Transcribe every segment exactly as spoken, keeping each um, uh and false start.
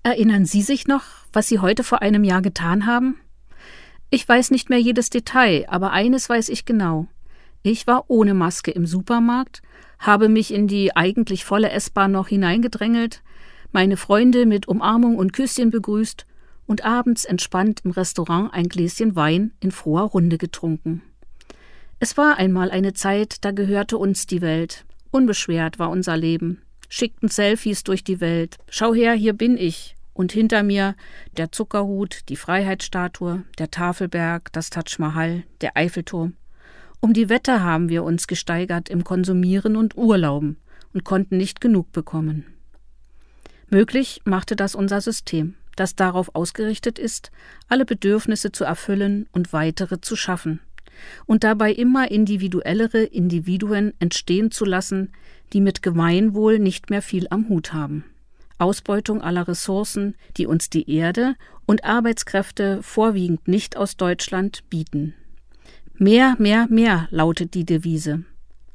Erinnern Sie sich noch, was Sie heute vor einem Jahr getan haben? Ich weiß nicht mehr jedes Detail, aber eines weiß ich genau. Ich war ohne Maske im Supermarkt, habe mich in die eigentlich volle S-Bahn noch hineingedrängelt, meine Freunde mit Umarmung und Küsschen begrüßt und abends entspannt im Restaurant ein Gläschen Wein in froher Runde getrunken. Es war einmal eine Zeit, da gehörte uns die Welt. Unbeschwert war unser Leben. Schickten Selfies durch die Welt. Schau her, hier bin ich. Und hinter mir der Zuckerhut, die Freiheitsstatue, der Tafelberg, das Taj Mahal, der Eiffelturm. Um die Wette haben wir uns gesteigert im Konsumieren und Urlauben und konnten nicht genug bekommen. Möglich machte das unser System, das darauf ausgerichtet ist, alle Bedürfnisse zu erfüllen und weitere zu schaffen und dabei immer individuellere Individuen entstehen zu lassen, die mit Gemeinwohl nicht mehr viel am Hut haben. Ausbeutung aller Ressourcen, die uns die Erde und Arbeitskräfte vorwiegend nicht aus Deutschland bieten. Mehr, mehr, mehr lautet die Devise.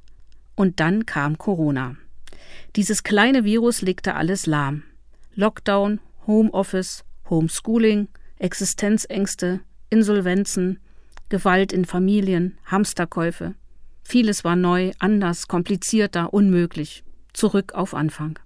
Und dann kam Corona. Dieses kleine Virus legte alles lahm. Lockdown, Homeoffice, Homeschooling, Existenzängste, Insolvenzen, Gewalt in Familien, Hamsterkäufe. Vieles war neu, anders, komplizierter, unmöglich. Zurück auf Anfang.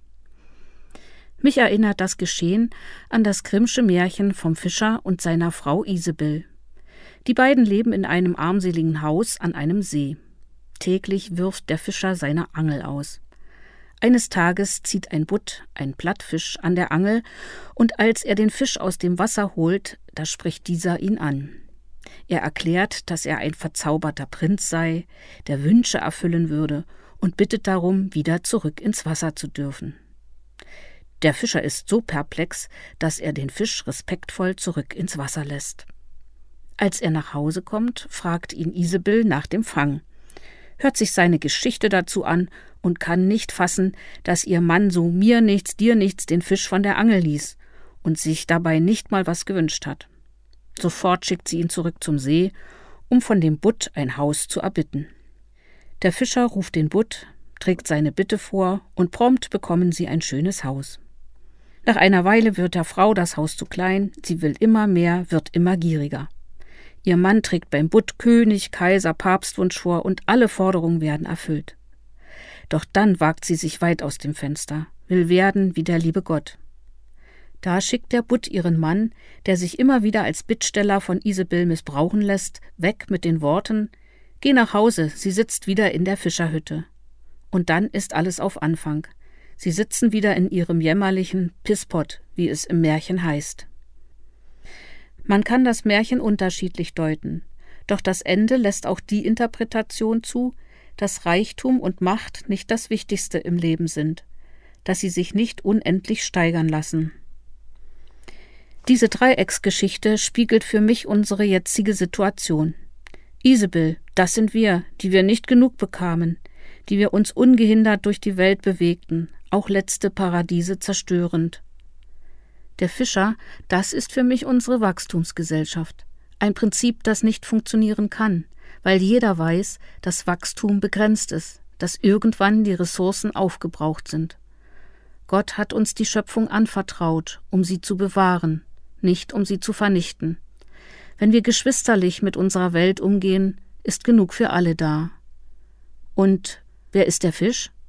Mich erinnert das Geschehen an das Grimmsche Märchen vom Fischer und seiner Frau Isebel. Die beiden leben in einem armseligen Haus an einem See. Täglich wirft der Fischer seine Angel aus. Eines Tages zieht ein Butt, ein Plattfisch, an der Angel, und als er den Fisch aus dem Wasser holt, da spricht dieser ihn an. Er erklärt, dass er ein verzauberter Prinz sei, der Wünsche erfüllen würde und bittet darum, wieder zurück ins Wasser zu dürfen. Der Fischer ist so perplex, dass er den Fisch respektvoll zurück ins Wasser lässt. Als er nach Hause kommt, fragt ihn Isebel nach dem Fang, hört sich seine Geschichte dazu an und kann nicht fassen, dass ihr Mann so mir nichts, dir nichts den Fisch von der Angel ließ und sich dabei nicht mal was gewünscht hat. Sofort schickt sie ihn zurück zum See, um von dem Butt ein Haus zu erbitten. Der Fischer ruft den Butt, trägt seine Bitte vor und prompt bekommen sie ein schönes Haus. Nach einer Weile wird der Frau das Haus zu klein, sie will immer mehr, wird immer gieriger. Ihr Mann trägt beim Butt König, Kaiser, Papstwunsch vor und alle Forderungen werden erfüllt. Doch dann wagt sie sich weit aus dem Fenster, will werden wie der liebe Gott. Da schickt der Butt ihren Mann, der sich immer wieder als Bittsteller von Isebel missbrauchen lässt, weg mit den Worten: Geh nach Hause, sie sitzt wieder in der Fischerhütte. Und dann ist alles auf Anfang. Sie sitzen wieder in ihrem jämmerlichen Pisspott, wie es im Märchen heißt. Man kann das Märchen unterschiedlich deuten, doch das Ende lässt auch die Interpretation zu, dass Reichtum und Macht nicht das Wichtigste im Leben sind, dass sie sich nicht unendlich steigern lassen. Diese Dreiecksgeschichte spiegelt für mich unsere jetzige Situation. Isebel, das sind wir, die wir nicht genug bekamen, die wir uns ungehindert durch die Welt bewegten, auch letzte Paradiese zerstörend. Der Fischer, das ist für mich unsere Wachstumsgesellschaft. Ein Prinzip, das nicht funktionieren kann, weil jeder weiß, dass Wachstum begrenzt ist, dass irgendwann die Ressourcen aufgebraucht sind. Gott hat uns die Schöpfung anvertraut, um sie zu bewahren, nicht um sie zu vernichten. Wenn wir geschwisterlich mit unserer Welt umgehen, ist genug für alle da. Und wer ist der Fisch?